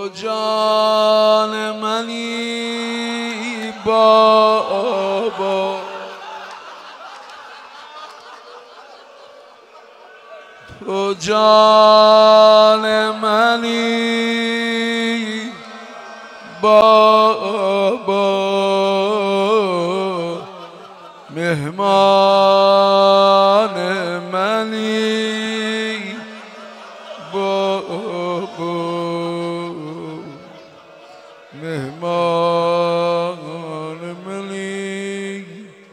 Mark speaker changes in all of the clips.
Speaker 1: جان منی بابا، تو جان منی بابا، مهمان منی بابا، مهمان منی.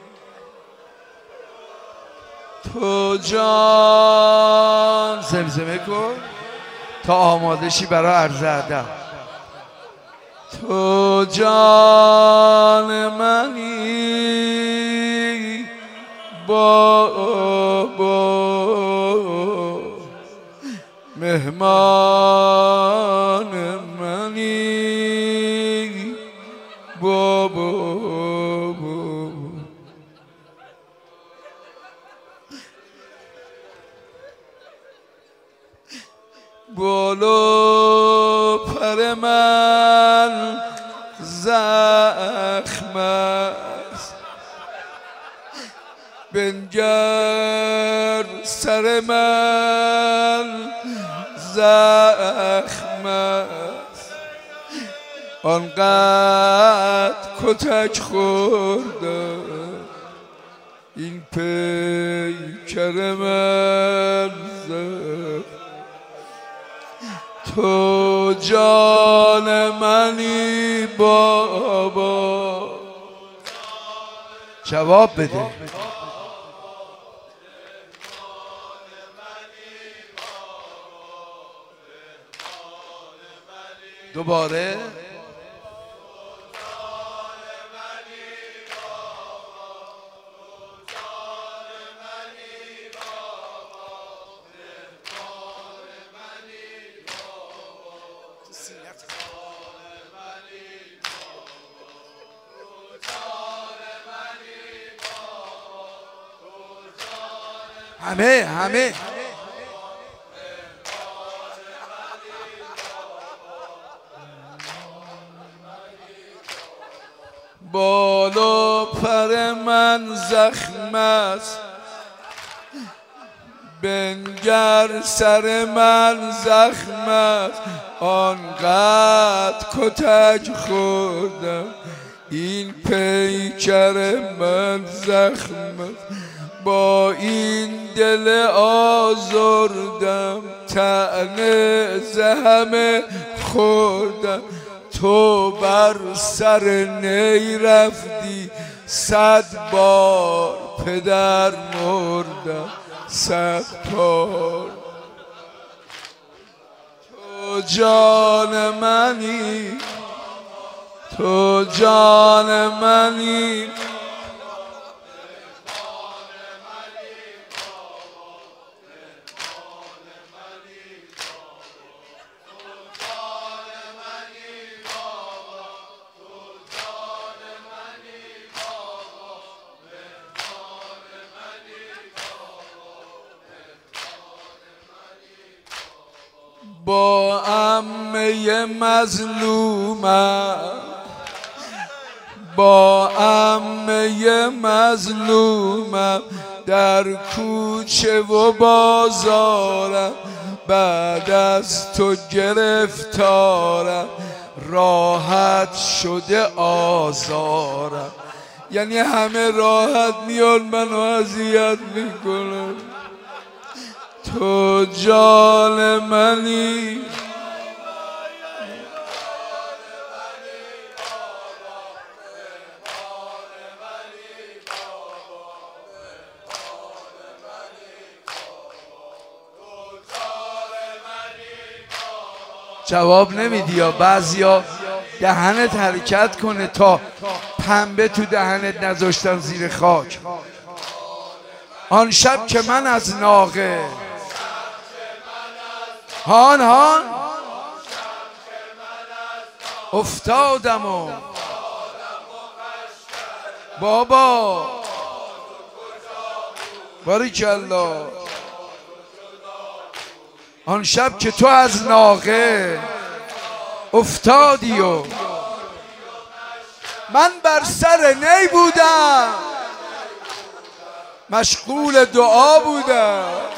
Speaker 1: تو جان زمزمه کن تا آماده شی برای عرض ادب. تو جان منی بابا، مهمان منی بابا. بالا پر من زخم است، بنگر سر من زخم است، آنقدر کتک خوردم این پیکر من زخم. تو جان منی بابا، جواب بده. دوباره همه بالا پر من زخم است، بنگر سر من زخم است، آنقدر کتک خوردم این پیکر من زخم است. با این دل آزردم طعنه زهمه خوردم، تو بر سر نی رفتی 100 بار پدر مردم 100 بار. تو جان منی، تو جان منی، با عمه مظلومم، با عمه مظلومم در کوچه و بازارم، بعد از تو گرفتارم راحت شده آزارم. یعنی همه راحت میان منو اذیت میکنن. تو جان منی، جواب نمیدی یا بعضیا دهنت حرکت کنه تا پنبه تو دهنت نذاشتن زیر خاک. آن شب که من از ناقه هان هان افتادم و بابا باریکالله. آن شب که تو از ناقه افتادی و من بر سر نی بودم، مشغول دعا بودم.